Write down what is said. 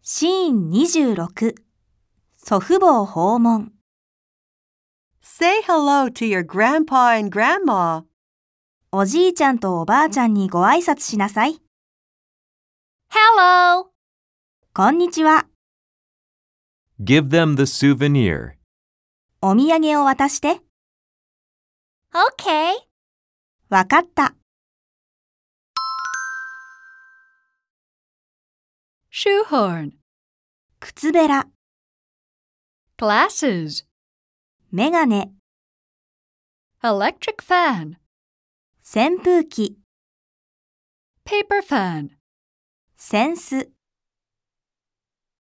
シーン26、祖父母を訪問。 Say hello to your grandpa and grandma. おじいちゃんとおばあちゃんにご挨拶しなさい。 Hello! こんにちは。 Give them the souvenir. お土産を渡して。 Okay. わかった。 Shoehorn. 靴べら、 Glasses. メガネ、 Electric fan. 扇風機、 Paper fan. 扇子。